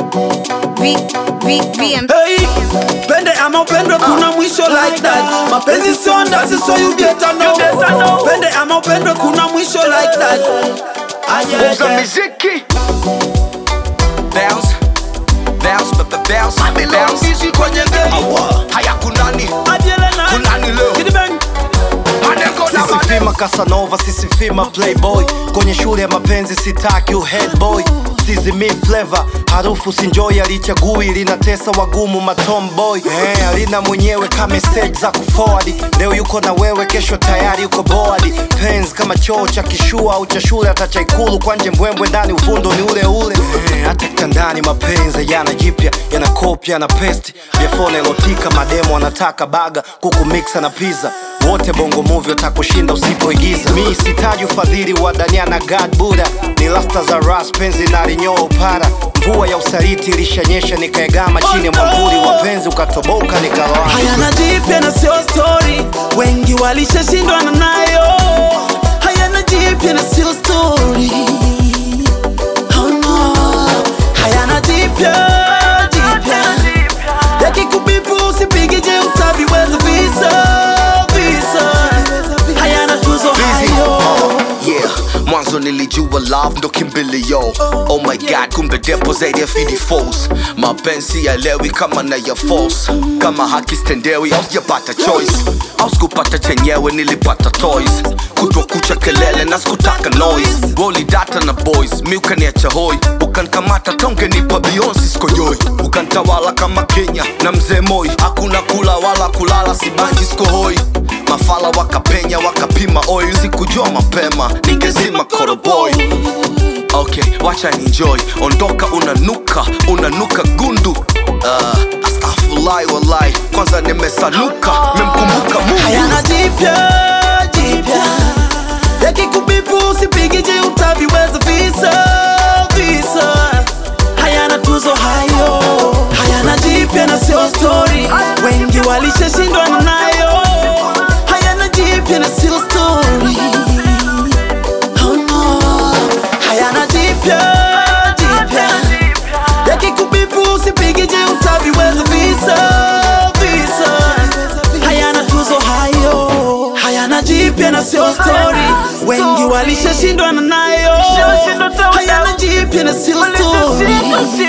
Hey, pende ama upende kuna mwisho like that. Mapenzi sio ndazi so you better know. Pende ama upende kuna mwisho like that. Uza miziki Bounce Isi kwenye game Haya kunani Adiele na Kunani leo Kidi bang Sisi fima Casanova, sisi fima Playboy. Kwenye shule ya mapenzi sitaki head boy. Sisi mi flavor, harufu sinjoy alichagui. Linatesa wagumu matomboy. Alina mwenyewe kama stage za kuforward. Leo yuko na wewe, kesho tayari yuko board. Pens kama choo cha kishua au cha shule hata cha ikulu. Kwanje mbwembwe ndani uvundo ni ule ule. Hata kitandani mapenzi yana jipya, yana kopya, yana pesti. Biafone erotika mademo anataka baga, kuku mixa na pizza. Wote bongo movie watakushinda usipoigiza. Mi sitaji ufadhili wa Dania na God Buddha. Ni lasta za ras penzi na linyoa upara. Mvua ya usaliti ilishanyesha nikaegama chini ya mwavuli wa penzi ukatoboka nikaloa. Hayana jipya na sio story, wengi walishashindwa na nayo. Hayana jipya na sio story, oh no. Hayana jipya yakikubipu usipige je utaviweza visa. Hayana tuzo hayo. Yeah, mwanzo nilijua love ndo kimbilio. Oh my god, kumbe depo zaidi ya fidi false. Mapenzi yaelewi kama na ya false. Kama haki stendewi au sijapata choice. Au sikupata chenyewe nilipata toys. Kutwa kucha kelele na sikutaka noise. Woli data na boys, mi ukaniacha hoi. Ukankamata tonge nipa Beyonce skojoi. Ukantawala kama Kenya na mzee Moi. Hakuna kula wala kulala sibanji skohoi. Mafala wakapenya wakapima oil. Sikujua mapema ningezima koroboy. Okay, wacha enjoy. Ondoka unanuka gundu. Astaghfirullah wallahi, kwanza nimesanuka. Memkumbuka Mungu. Hayana jipya yakikubipu usipige je utaviweza visa. Hayana tuzo hayo. Hayana jipya na sio story, wengi walishashindwa na nayo. Hayana jipya na sio story, oh no. Hayana jipya yakikubipu usipige je utaviweza visa. Hayana tuzo hayo. Hayana jipya na sio story, wengi walishashindwa na nayo. Hayana jipya na sio story.